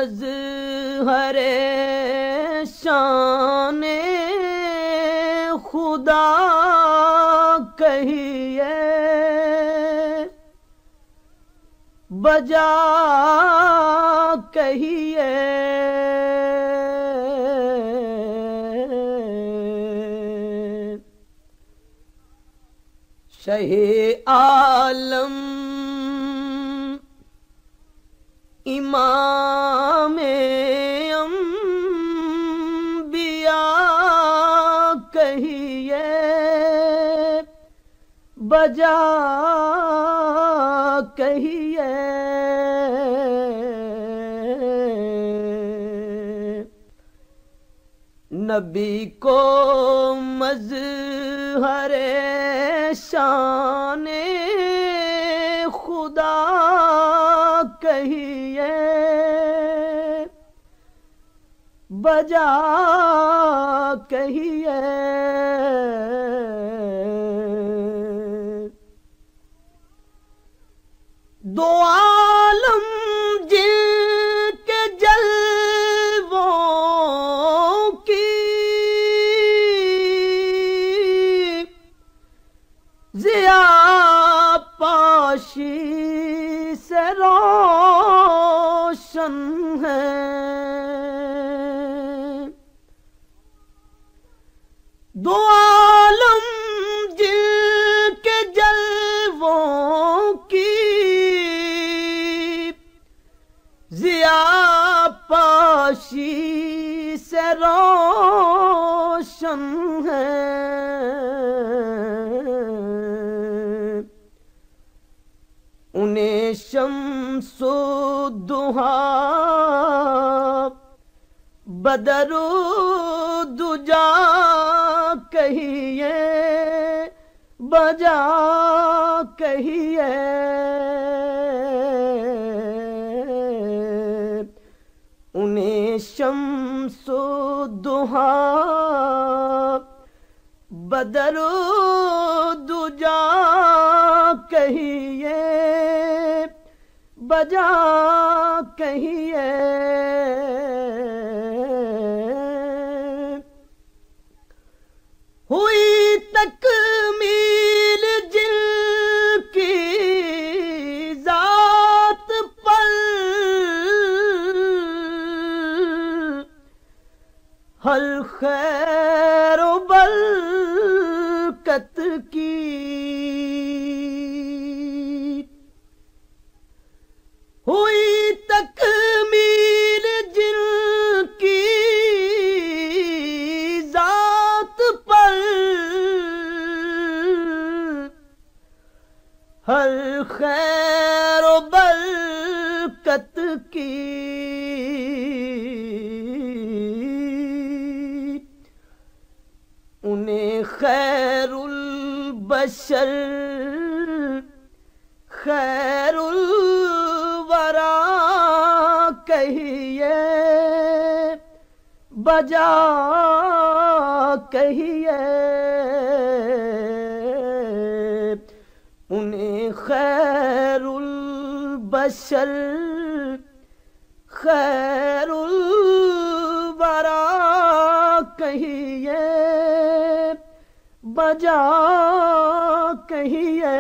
مظہر شان خدا کہیے بجا کہیے شہ عالم امام انبیاء کہیے بجا کہیے نبی کو مظہر شان خدا کہیے بجا کہیے دو عالم جن کے جلووں کی ضیا پاشی سے روشن ہے دو عالم جن کے جلووں کی ضیا پاشی سے روشن ہے انہیں شمس و ضحیٰ بدر و دجا کہیے بجا کہیے انہیں شمس و ضحیٰ بدر و دجا کہیے بجا کہیے ہوئی تکمیل جن کی ذات پر ہر خیر و برکت کی ہوئی تکمیل جن کی ذات پر ہر خیر و برکت کی انہیں خیر البشر خیر الورا کہیے بجا کہیے انہیں خیر البشر خیر الورا کہیے بجا کہیے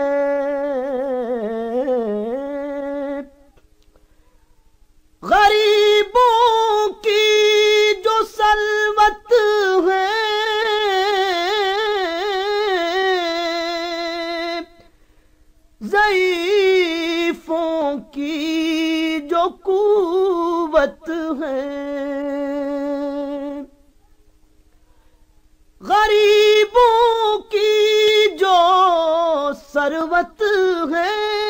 غریبوں کی جو ثروت ہے ضعیفوں کی جو قوت ہے غریبوں کی جو ثروت ہے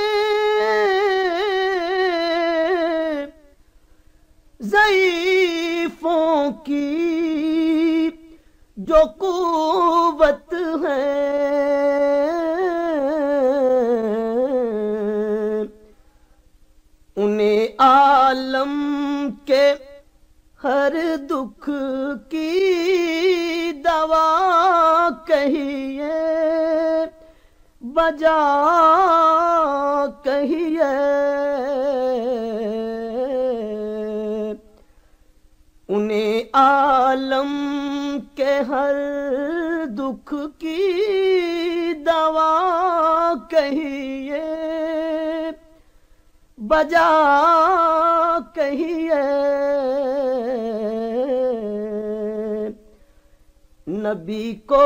ضعیفوں کی جو قوت ہے انہیں عالم کے ہر دکھ کی دوا کہیے بجا کہیے انہیں عالم کے ہر دکھ کی دوا کہیے، بجا کہیے، نبی کو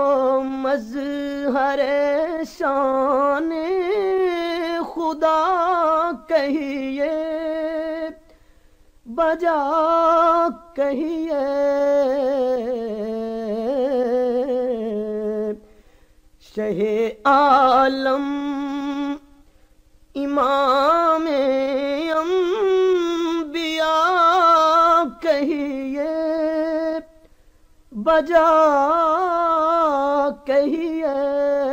مظہر شان خدا کہیے، بجا کہیے، شہ عالم امام انبیاء کہیے، بجا کہیے،